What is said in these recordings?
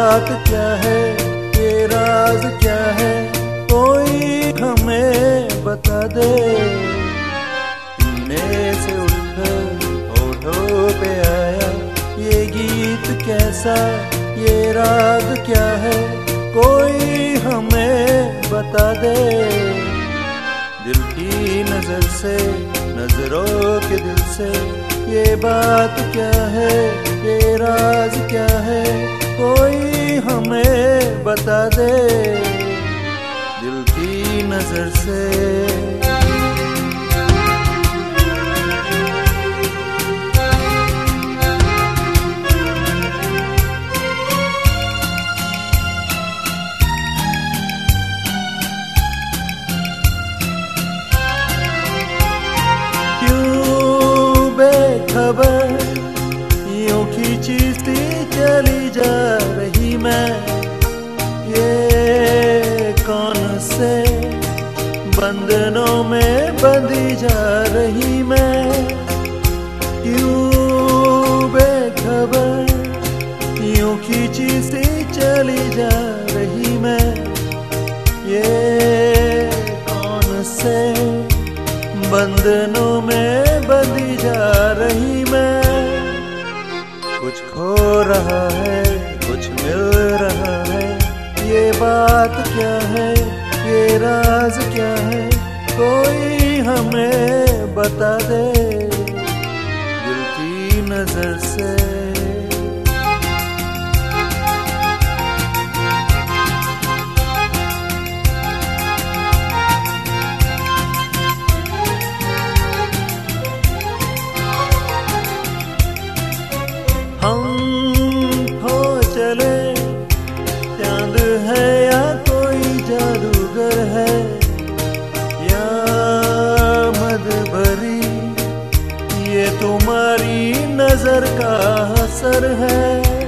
बात क्या है, ये राज क्या है, कोई हमें बता दे। सीने से उठकर होठों पे आया ये गीत कैसा, ये राग क्या है, कोई हमें बता दे। दिल की नजर से, नजरों के दिल से, ये बात क्या है, ये राज क्या है, कोई हमें बता दे। दिल की नजर से खबर यूं खींचती चली जा रही मैं, ये कौन से बंधनों में बंधी जा रही मैं। यूं बेखबर यूं खींचती चली जा रही मैं, ये कौन से बंधनों में बंधी जा रही मैं। कुछ खो रहा है, कुछ मिल रहा है, ये बात क्या है, ये राज क्या है, कोई हमें बता दे। दिल की नजर से हम हो चले, चांद है या कोई जादूगर है, या मद भरी ये तुम्हारी नजर का असर है।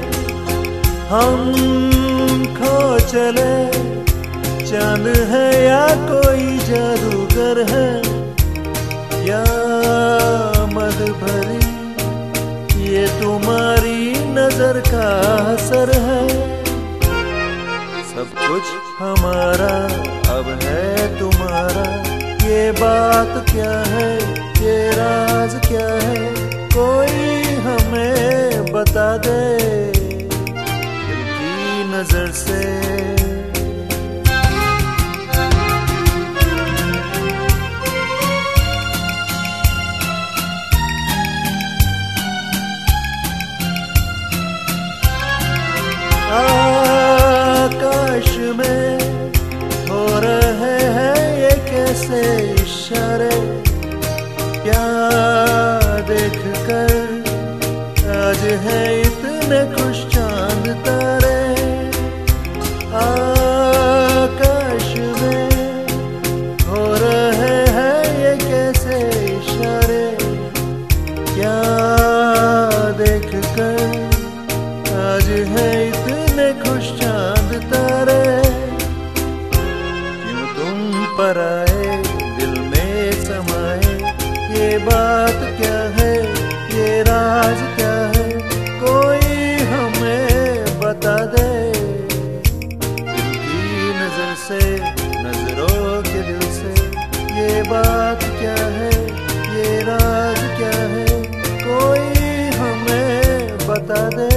हम खो चले, चांद है या कोई जादूगर है, या मद भरी ये तुम्हारी नजर का असर है। सब कुछ हमारा अब है तुम्हारा, ये बात क्या है, ये राज क्या है, कोई हमें बता दे। दिल की नजर से आकाश में हो रहे हैं ये कैसे इशारे, क्या देखकर आज है इतने खुश चांद तारे। आकाश में हो रहे हैं ये कैसे इशारे, क्या देखकर आज है इतने खुश चांद तारे। क्यों तुम पर आए, दिल में समाए, ये बात क्या है, ये राज क्या है, कोई हमें बता दे। दिल की नजर से, नजरों के दिल से, ये बात क्या है, ये राज क्या है, कोई हमें बता दे।